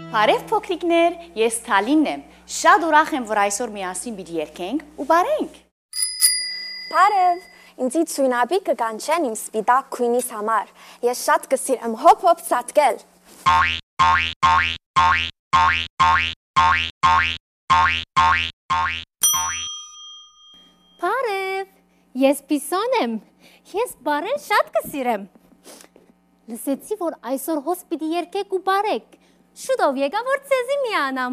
Բարև փոքրիկներ, ես Թալինն եմ, շատ ուրախ եմ, որ այսօր միասին պիտի երգենք ու բարենք։ Բարև, ինձի ցույնաբի կկանչեն իմ սպիտակ քույնիս համար, ես շատ կսիրեմ հոփ-հոփ ծածկել։ Բարև, ես Պիսոն եմ, ես բարեն շատ կսիրեմ։ Լսեցի, որ այսօր հոս պիտի երգեք ու բարեք, շուտով եկա, որ ձեզի միանամ։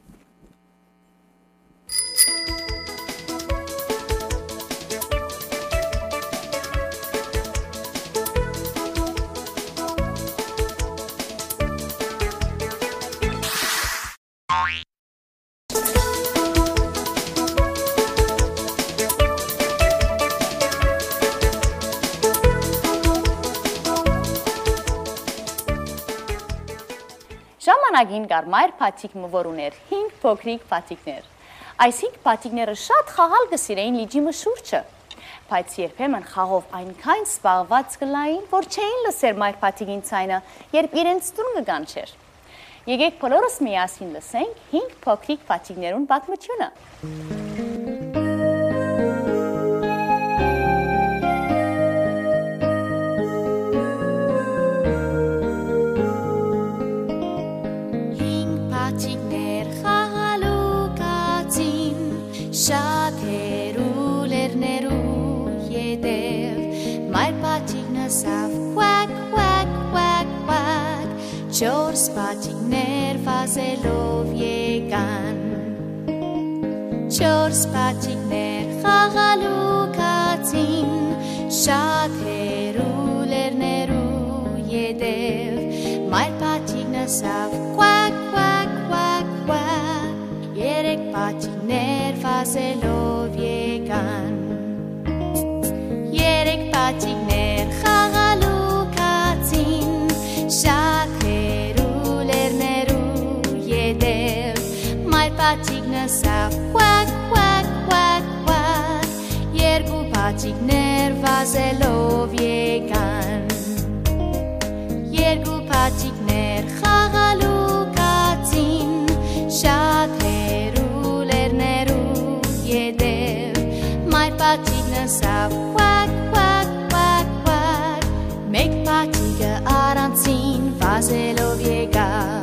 Ժամանակին կար մայր փաթիքը, որ ուներ 5 փոքրիկ փաթիկներ։ Այս 5 փաթիկները շատ խաղալ կսիրեին լիճի շուրջը, բայց երբեմն խաղով այնքան զբաղված կլային, որ չէին լսեր մայր փաթիկին ցայնը, երբ իրենց տուն կկանչեր։ Եկեք բոլորս միասին լսենք 5 փոքրիկ փաթիկներուն պատմությունը։ Չորս փաթիկներ վազելով եկան, չորս փաթիկներ խաղալու կացին, շատ հեռու լեռներու ետև, մայր փաթիկն ասավ քվակ, քվակ, քվակ, քվակ, երեք փաթիկներ վազելով եկան, երեք փաթիկներ խաղալու կացին, շատ Փաթիկն ասավ քվակ, քվակ, քվակ, քվակ, երկու փաթիկներ վազելով եկան, երկու փաթիկներ խաղալու կացին, շատ հեռու լեռներու ետև, մայր փաթիկն ասավ քվակ, քվակ, քվակ, քվակ, մեկ փաթիկը առանցին վազելով եկավ,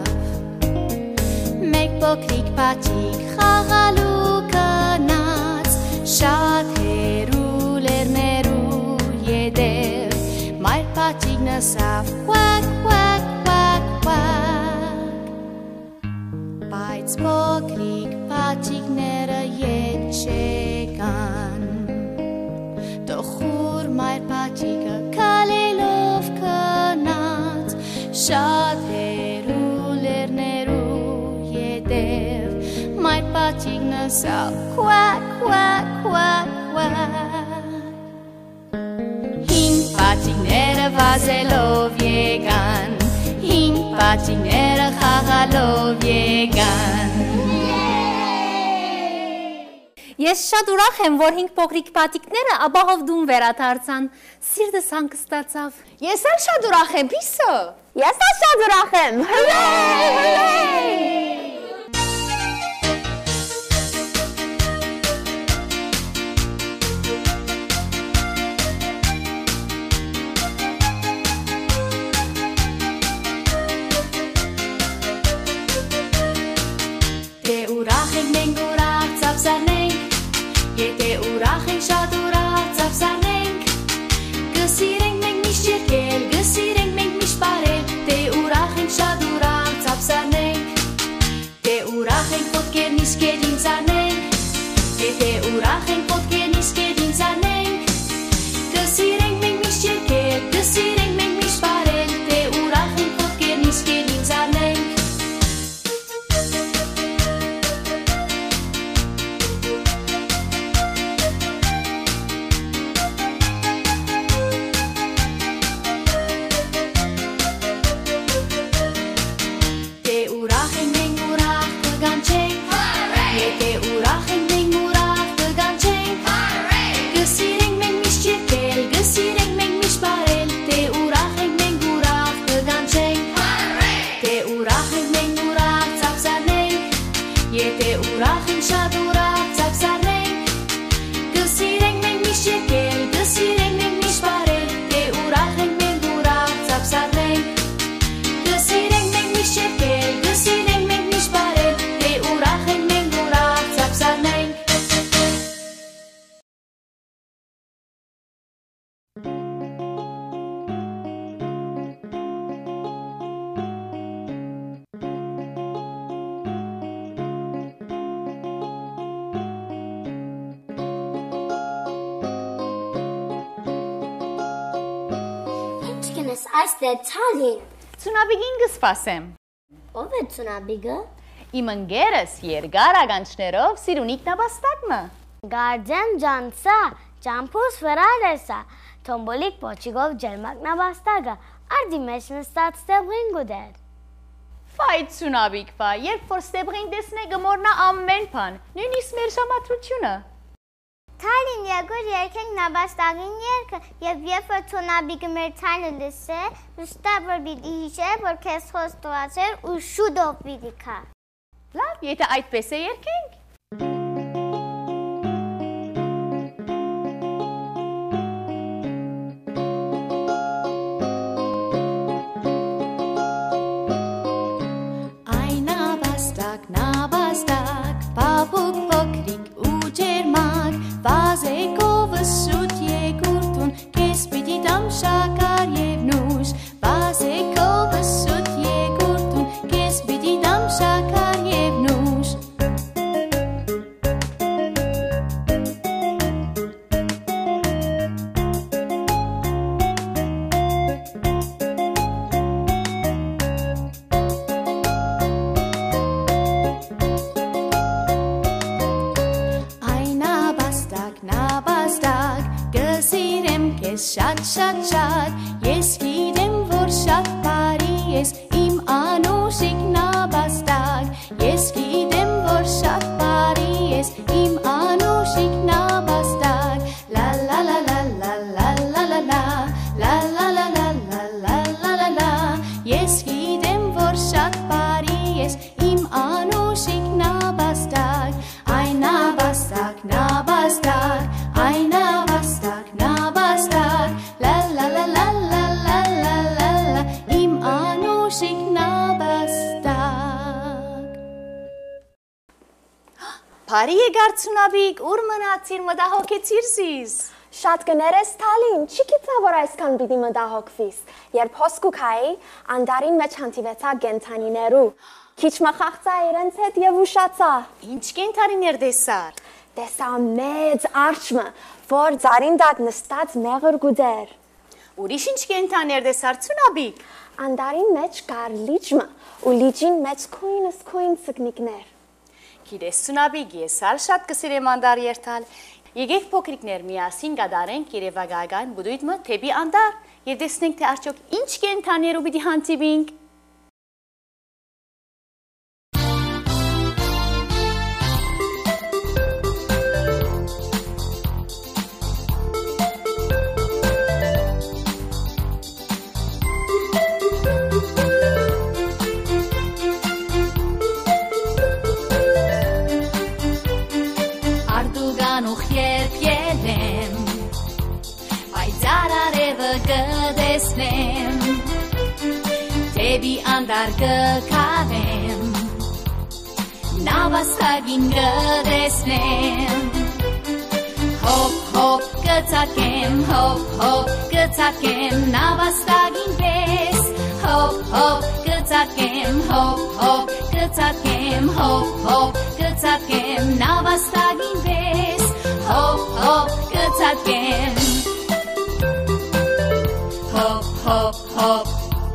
փոքրիկ փաթիկ խաղալու գնաց, շատ հեռու լեռներու ետև, մայր փաթիկն ասավ քվակ, քվակ, քվակ, քվակ, բայց փոքրիկ փաթիկները ետ չեկան, տխուր մայր փաթիկը քալելով գնաց, շատ հեռու լեռներու Մայր փաթիկն ասավ քվակ, քվակ, քվակ, քվակ, հինգ փաթիկները վազելով եկան, հինգ փաթիկները խաղալով եկան։ Ես շատ ուրախ եմ, որ 5 փոքրիկ փաթիկները աբաղով դուն վերադարձան, սիրտս հանգստացավ։ Ես էլ շատ ուրախ եմ, Պիսո։ Ես էլ շատ ուրախ եմ, հրե։ Եթե ուրախ ենք, շատ ուրախ ծափսանենք, կսիրենք մենք միշտ երգել, կսիրենք մենք միշտ բարել, թե ուրախ ենք, շատ ուրախ ծափսանենք, Եկնես այստեղ Թալին։ Ցունաբիգին գսպասեմ։ Ով է Ցունաբիգը։ Իմ ընկերս երկար ագանչներով Սիրունիկ նաբաստակը։ Գարձեմ ջանցա, ճամփուս վրալեսա, թոմբոլիկ պոչիգով ջերմակ նաբաստակը, արդի մեջ նստած ստեղին գուդեր։ Ֆայ Ցունաբիգ ֆա, երբ որ ստեղին տեսնե գմորնա ամեն բան, նույնիսկ մեր ժամադրությունը։ Թալին եկոր երկենք նաբաստակին երկը և երբ որ Ցունաբիգը մեր թայնը լսե, ուստա որ պիտի հիշե, որ քեզ խոստված էր ու շուտով պիտի քա։ Լավ, եթե այդպես է երկենք։ Այ նաբաստակ, պապուկ փոքրիկ ու ջերմակ, վազեկովը շուտ եկուրտուն, կես պիտի դամ շակար և նուշ, վազեկովը շուտ եկուրտուն, կես պիտի դամ շակար և նուշ։ Նաբաստակ, գսիրեմ քեզ շատ, ես գիտեմ, որ շատ բարի ես, իմ անուշիկ նաբաստակ, ես գիտեմ, որ շատ բարի ես, իմ անուշիկ նաբաստակ, լա լա լա լա լա լա լա լա լա լա լա լա լա լա լա լա լա, ես գիտեմ, որ շատ բարի ես, իմ անուշիկ նաբաստակ, այ նաբաստակ, այ նաբաստակ, լա լա լա լա լա լա լա լա լա, իմ անուշիկ նաբաստակ։ Բարի եկար Ցունաբիգ, ուր մնացիր, մտահոգեցիր զիս։ Շատ կներես Թալին, չի գիտա, որ այսքան պիտի մտահոգվիս, երբ հոսկուքայի անդարին մեջ հանդիվեցա գենթանիներու, քիչ մխաղցա իրենց հետ և ուշացա։ Ինչ կենթանիներ տեսար։ Տեսա մեծ արջմը, որ ձարին դակ նստած մեղր գուդեր։ Ուրիշ ինչ կենթաներ տեսար Ցունաբիգ։ Անդարին մեջ կար լիճմը ու լիճին մեջ քույն սգնիկներ։ Գիտես Ցունաբիգ, ես ալ շատ կսիրեմ անդար երթալ։ Եկեք փոքրիկներ միասին գադարենք երևակայական բուդույթը թեպի անդար եւ տեսնենք թե արդյոք ինչ կենթաներու պիտի հանդիպենք։ Թեպի անդար կքավեմ, նավաստագին կտեսնեմ, հոպ կծակեմ, հոպ կծակեմ, նավաստագին պես, հոպ կծակեմ, հոպ կծակեմ, հոպ կծակեմ, նավաստագին պես, հոպ կծակեմ, hop, hop, hop.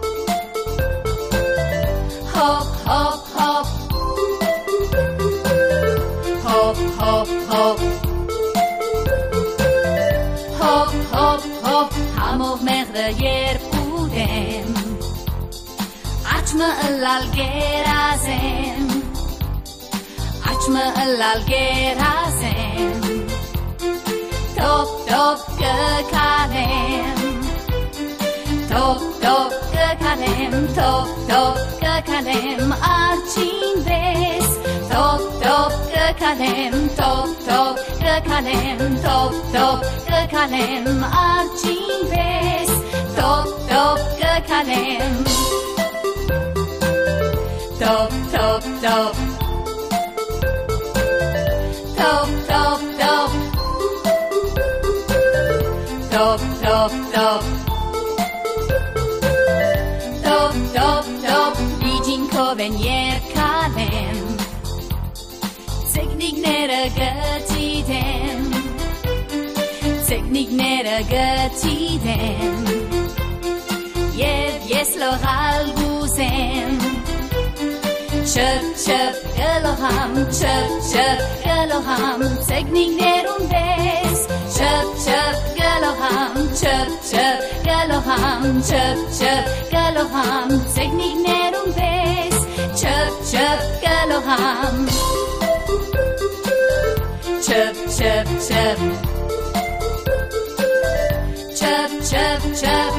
Hop, hop, hop. Hop, hop, hop. Hop, hop, hop. Համով մեղրը երբ ուտեմ, աչմը ըլալ գերազեմ, աչմը ըլալ գերազեմ, տոպ կքանեմ, Top կքանեմ արջին պես, Top կքանեմ, Top կքանեմ, Top կքանեմ արջին պես, Top կքանեմ, Top Top Լիջին կովեն երկանեմ, Ցեգնիկները գտիդեմ, Ցեգնիկները գտիդեմ, գլոխալ գուսեմ Չըպ, չըպ, գլոխամ, չըպ, չըպ, գլոխամ, ծեգնիգներուն պես Չըպ, չըպ, գլոխամ, չըպ, չըպ, գլոխամ, չըպ, չըպ, գլոխամ, ծեգնիգներուն պես Չըպ, չըպ, գլոխամ Չըպ, չըպ, չըպ Չըպ, չըպ, չըպ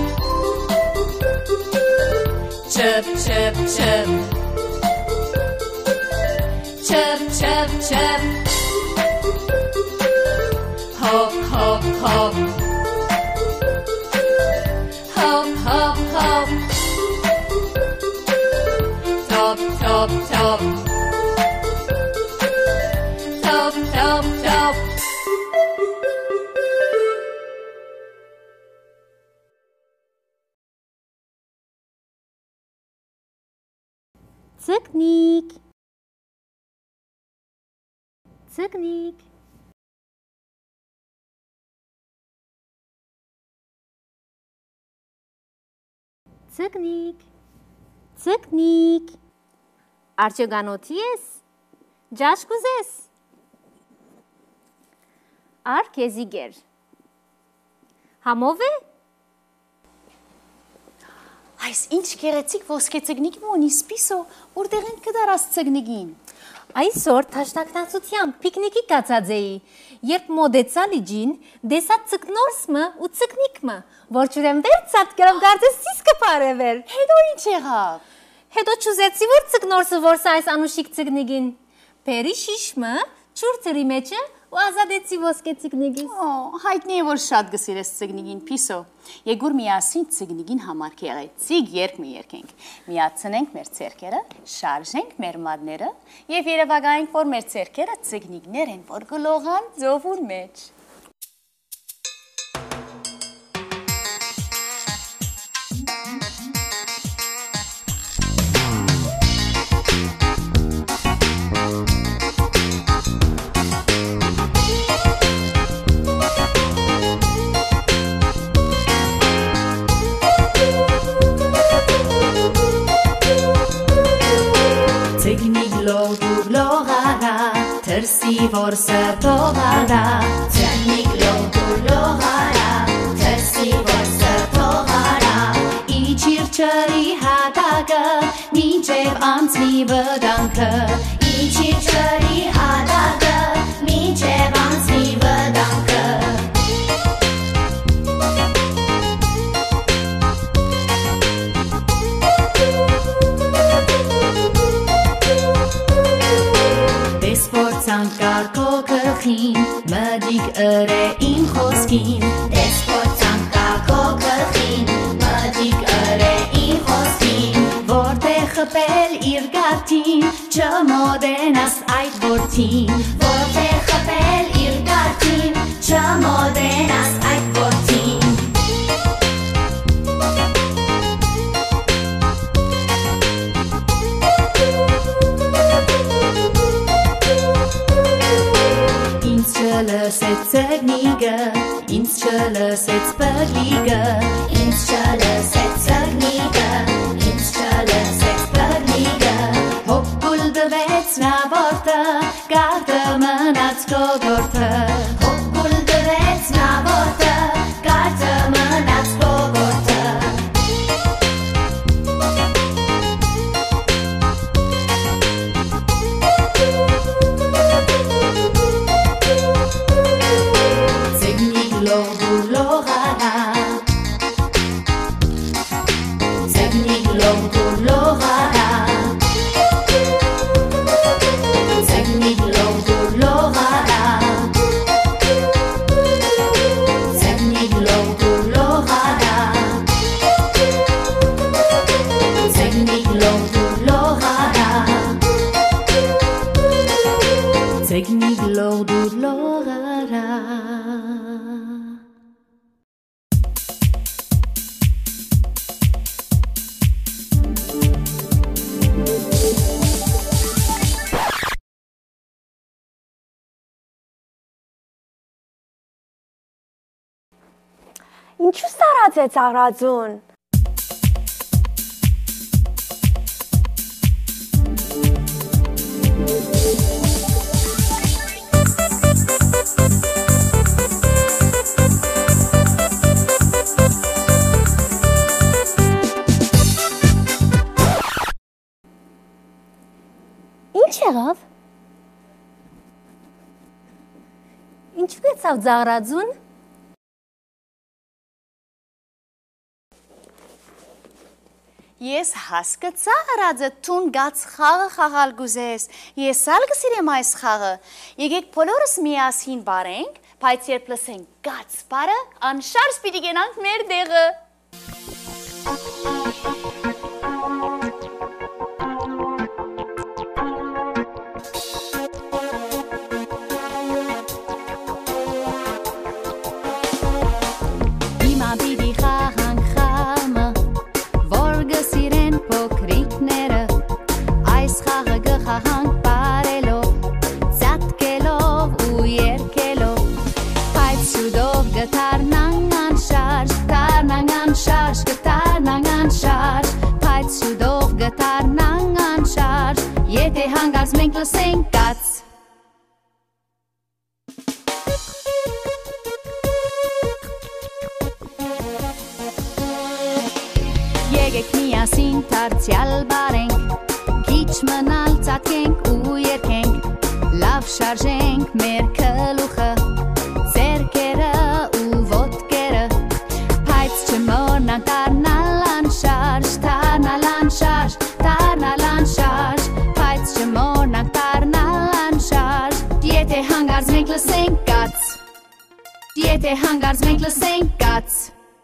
Չըպ, չըպ, չըպ Chirp, chirp, chirp Hop, hop, hop Hop, hop, hop Top, top, top Top, top, top Цыкник. Цыкник. Ցկնիկ, ցկնիկ, արջոգանոթի ես, ջաշ կուզես, ար կեզի գեր, համով է? Այս ինչ կերեցիկ ոսկե ցգնիկն ունի սպիսո, որտեղ են կդարած ցգնիկին։ Այսօր թաշնակնացության պիկնիկի կացած էի, երբ մոդեցա լիջին, դեսա ցկնորսմը ու ցկնիկմը, որ ճուրեմ վերցած կրամ գարձես սիս կպարևեր։ Հետո ինչ եղավ։ Հետո չուզեցի որ ցկնորսը որսա այս անուշիկ ցկնիկին։ Բերի շիշմը ճուրծրի մեջը ու ազատեցի ոսկե ցկնիկից։ Հայտնի է որ շատ գսիրես ցգնիկին պիսո։ Եգուր միասին ցգնիկին համար կեղեցիկ երգ մի երգենք։ Միացնենք մեր ցերկերը, շարժենք մեր մատները եւ երևակայենք որ մեր ցերկերը ցգնիկներ են որ գլողան ձովուր մեջ։ Թրսի որսը թողարա, ցգնիկ լոդու լողարա, թրսի որսը թողարա, իջիր չրի հատակը, մինչև անցնի վտանգը, իջիր չրի հատակը, մինչև անցնի վտանգը Ցանկարկո գլխին, մդիկ ըրե իմ խոսքին, դեսպոտ ցանկարկո գլխին, մդիկ ըրե իմ խոսքին, որտեղ խփել իր գարտին, չմոդենաս այդ որդին, որտեղ խփել իր գարտին, չմոդենաս այդ որդին Չլսեց ցգնիկը, ինձ չլսեց բգլիկը, ինձ չլսեց ցգնիկը, ինձ չլսեց բգլիկը, հոպ գուլդվեց նա որդը, գարտը մնաց կողորտը, հոպ գուլդվեց նա որդը, գարտը մնաց կողորտը Ինչու ստարացեց առածուն։ եղավ։ Ինչու եցավ ծաղրածուն։ Ես հասկացա հրածը տուն գաց խաղը խաղալ գուզես, ես ալ գսիրեմ այս խաղը, եկեք բոլորս միասին բարենք, բայց երբ լսենք գաց բարը, անշարժ պիտի գնանք մեր դեղը։ Հիմա պիտի խաղանք խաղը, որ գսիրեն փոքրիկները, այս խաղը գխաղանք բարելով, ծատկելով ու երգելով, բայց շուտով գտարնանք անշարժ, գտարնանք անշարժ, բայց շուտով գտարնանք անշարժ, եթե հանգած մենք լսենք կաց։ Եկեք միասին դարձյալ բարենք, քիչ մնալ ծածկենք ու երգենք, լավ շարժենք մեր գլուխը, ձեռքերը ու ոտքերը, բայց չմոռնանք դառնալ անշարժ, բայց չմոռնանք դառնալ անշարժ, եթե հանգարց մենք լսենք կաց, եթե հանգարց մենք լսենք կաց։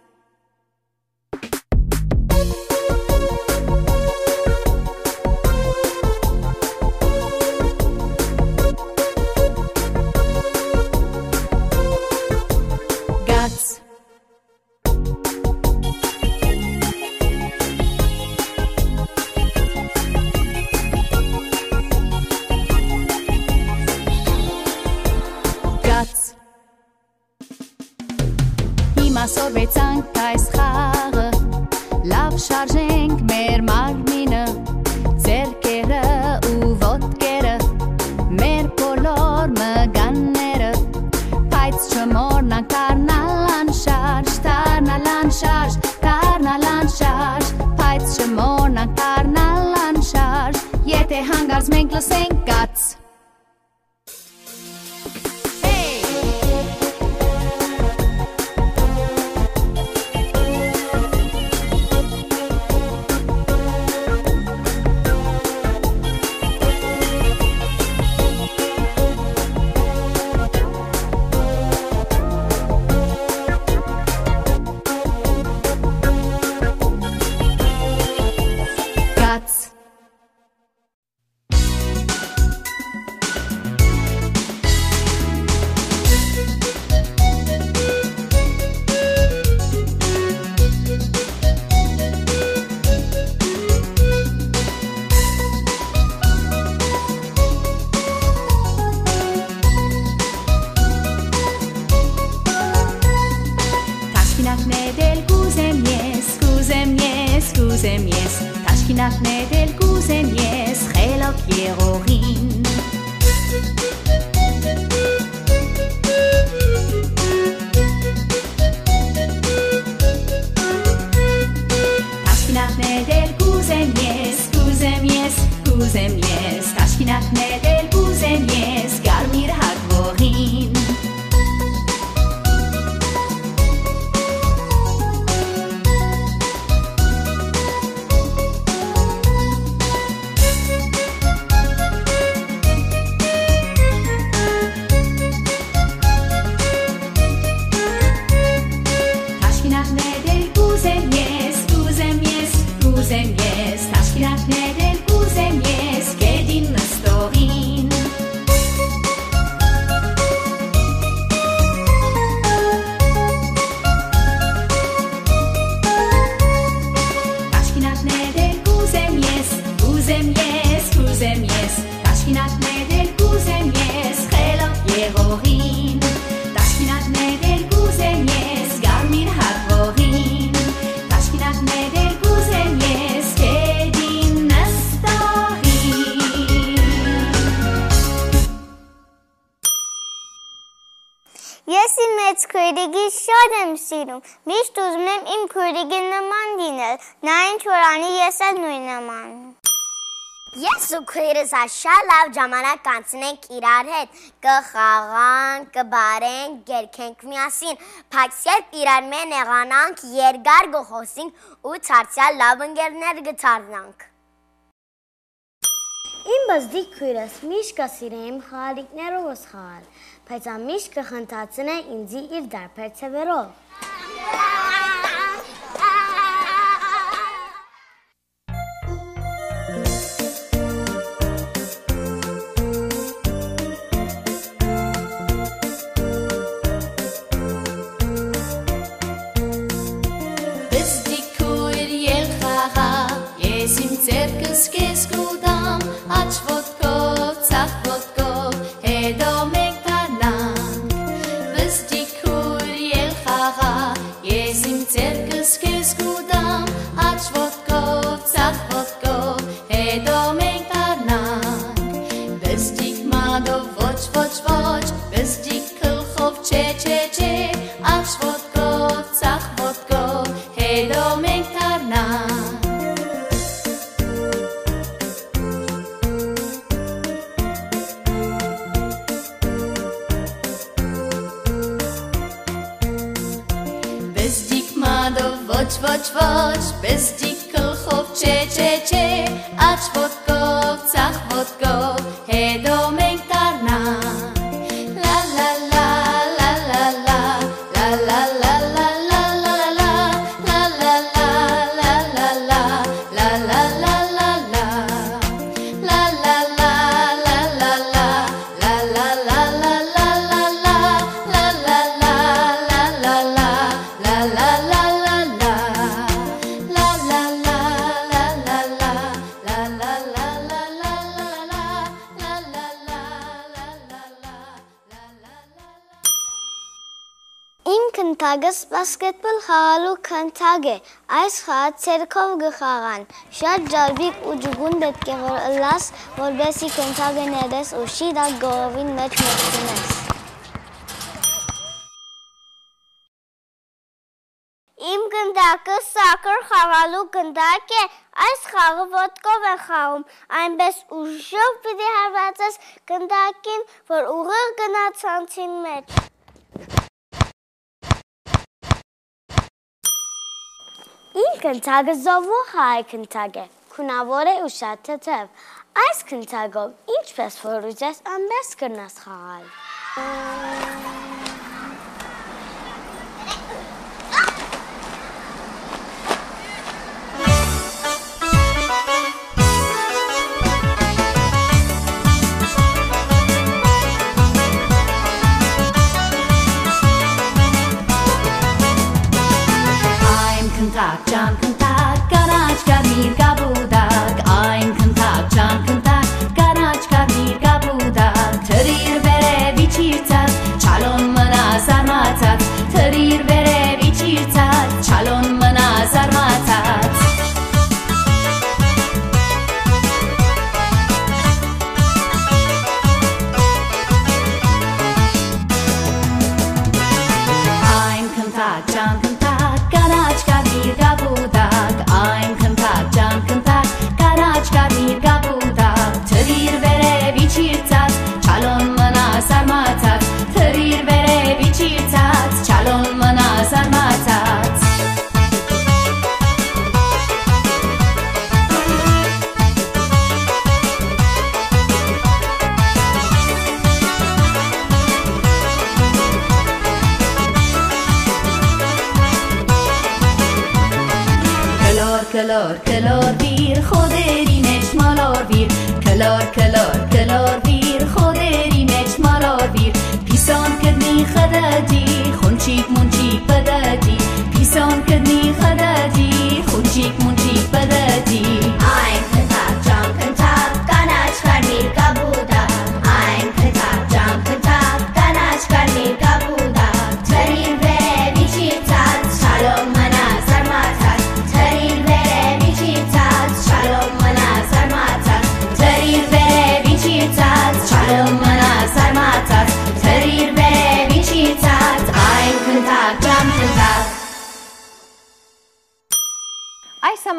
Հիմա սորվեցանք այս խաղը, լավ շարժենք մեր մարմինը, ձեռքերը ու ոտքերը, մեր բոլոր մգանները, բայց չմոռնանք դառնալ անշարժ, բայց չմոռնանք դառնալ անշարժ, եթե հանգարց մենք լսենք կաց։ Տաշկինակներ կուզեմ ես խելոք եղողին Տաշկինակներ կուզեմ ես Տաշկինակներ կուզեմ ես կարմիր հագվողին Ես իմ մեծ քույրիկի շատ եմ սիրում, միշտ ուզում եմ իմ քույրիկի նման լինել, նա ինչ որ անի ես էլ նույնն եմ անում։ Ես ու քույրս շատ լավ ժամանակ կանցնենք իրար հետ, կխաղանք, կբարենք, գերքենք միասին, բայց երբ իրար մեն եղանանք, երկար կխոսենք ու ցարցյալ լավ ընկերներ կդառնանք։ Իմ բզդիկ քույրս միշտ կսիրեմ խաղալիքներով խաղալ, բայց ամիշտ կխնդացնե ինձի իր դարբեր ցևերով։ Քնթագս բասկետբոլ խաղալու քնթագ է, այս խաղը ցերքով գխաղան, շատ ջարբիկ ու ջուգուն պետք է որ ըլլաս, որբեսի քնթագը ներես ու շիդակ գողովին մեջ մտցնես։ Իմ քնթագը սակր խաղալու քնթագ է, այս խաղը ոտքով է խաղում, այնպես ուժով պիտի հարվածես քնթագին, որ ուղիղ գնա ցանցին մեջ։ Իմ քնթագը զովու հայ քնթագ է, քունավոր է ու շատ թեթև, այս քնթագով ինչպես որ ուզես անպես կրնաս խաղալ։ Ջան քնթակ, կանաչ կարմիր կապուտակ, այն քնթակ, ջան քնթակ, կանաչ կարմիր կապուտակ, թրիր վերև իջիրցած, չալոն մնա զարմացած, թրիր վերև իջիրցած, չալոն մնա զարմացած։ Այն քնթակ, ջան քնթակ, կանաչ կարմիր կապուտակ, այն քնթակ, ջան քնթակ, կանաչ կարմիր կապուտակ, թրիր վերև իջիրցած, չալոն մնա զարմացած, թրիր վերև իջիրցած, չալոն մնա զարմացած։ Կլոր, կլոր վիր, խոդերի մեջ մալոր վիր, կլոր, կլոր, կլոր վիր, խոդերի մեջ մալոր վիր, պիսոն կդնի խդաջի, խունչիկ մունչիկ պդաջի, պիսոն կդնի խդաջի, խունչիկ մունչիկ պդաջի։ Այն քնթակ, ջան քնթակ, կանաչ կարմիր կապուտակ, այն քնթակ, ջան քնթակ, կանաչ կարմիր կապուտակ, թրիր վերև իջիրցած, չալոն մնա զարմացած, թրիր վերև իջիրցած, չալոն մնա զարմացած, թրիր վերև իջիրցած, չալոն մնա զարմացած, թրիր վերև իջիրցած, այն քնթակ, ջան քնթակ։ Այս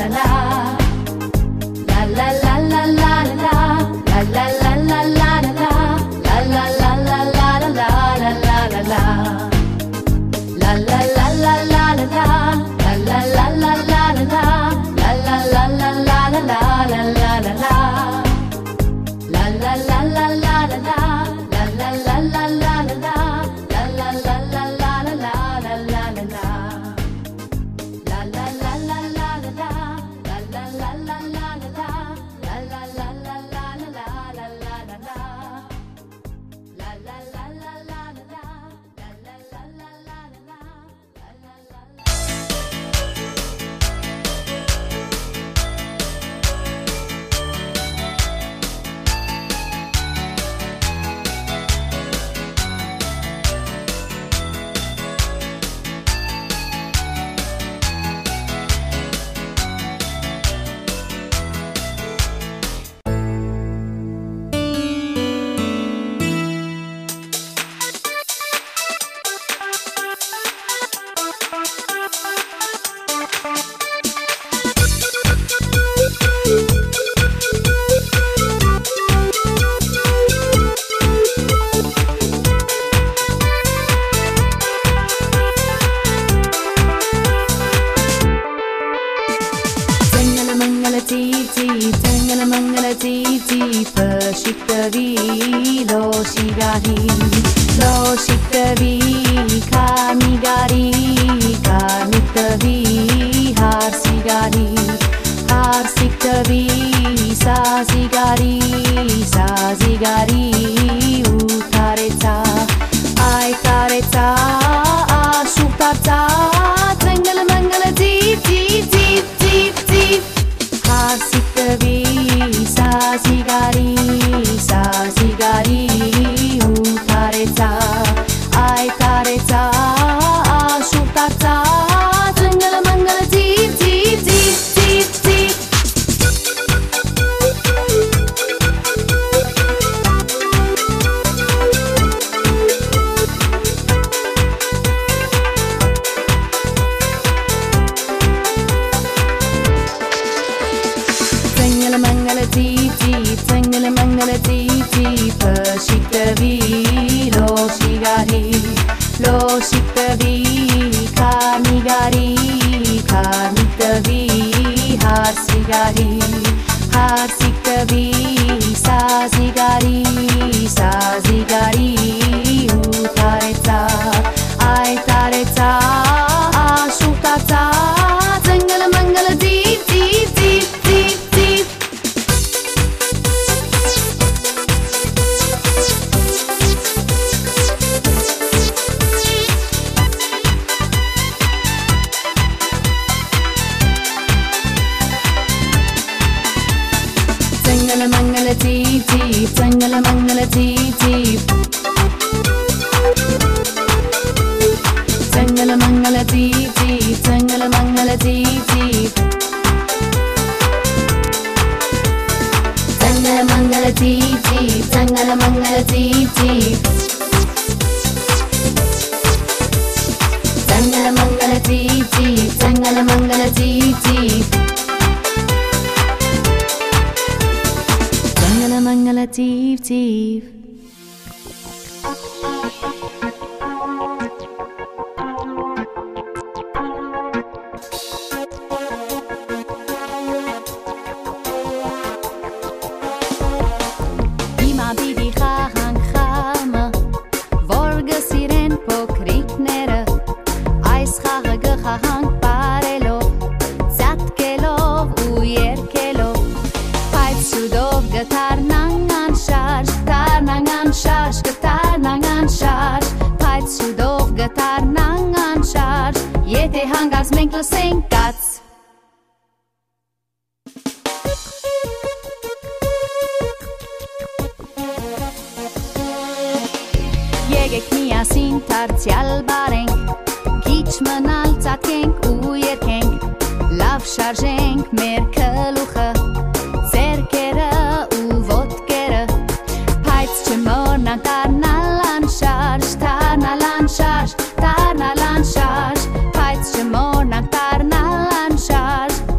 Եթե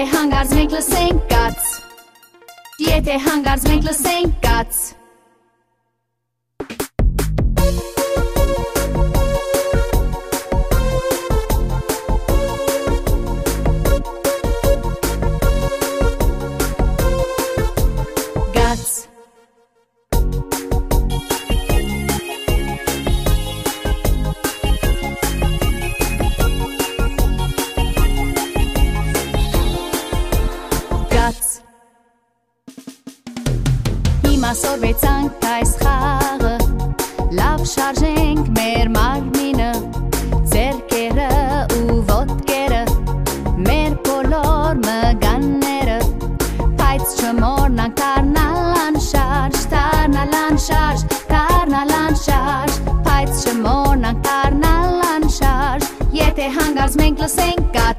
hangars մենք լսենք կաց Եթե հանգարց մենք լսենք կաց Գաց Հիմա սորվեցանք այս խաղը Լավ շարժենք մեր մարմինը Ձեռքերը ու ոտքերը Մեր բոլոր մգանները Բայց չմոռնանք դառնալ անշարժ Դառնալ անշարժ, դառնալ անշարժ Բայց չմոռնանք դառնալ անշարժ Եթե հանգարց մենք լսենք կաց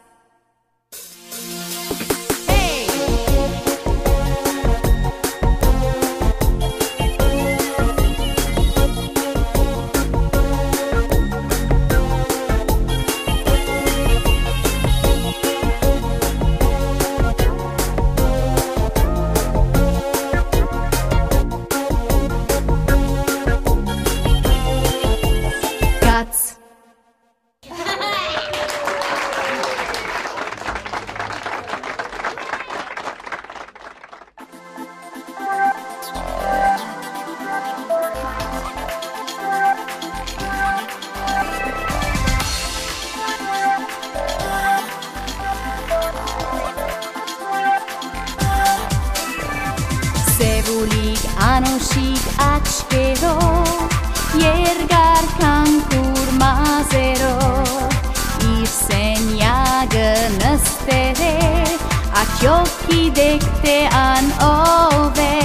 Սևուլիկ անոշիկ աչկերով Երգար կանգուր մազերով Իր սենյագը նստեր է Աչյոք գիտեք թե ան ով է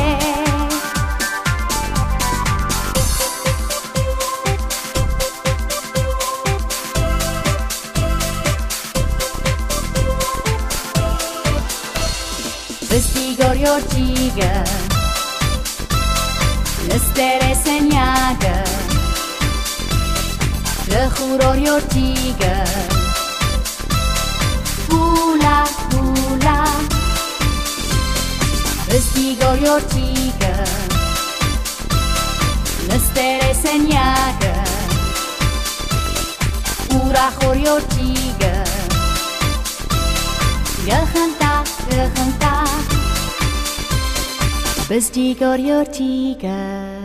Վստի գորյորջիգը Նստեր է սենյագը Լխուր օրյորջիգը Հուլա, հուլա Վստի գորյորջիգը Նստեր է սենյագը Ուրախ օրյորջիգը Գխնտա, գխնտա Վստի գորյորջիգը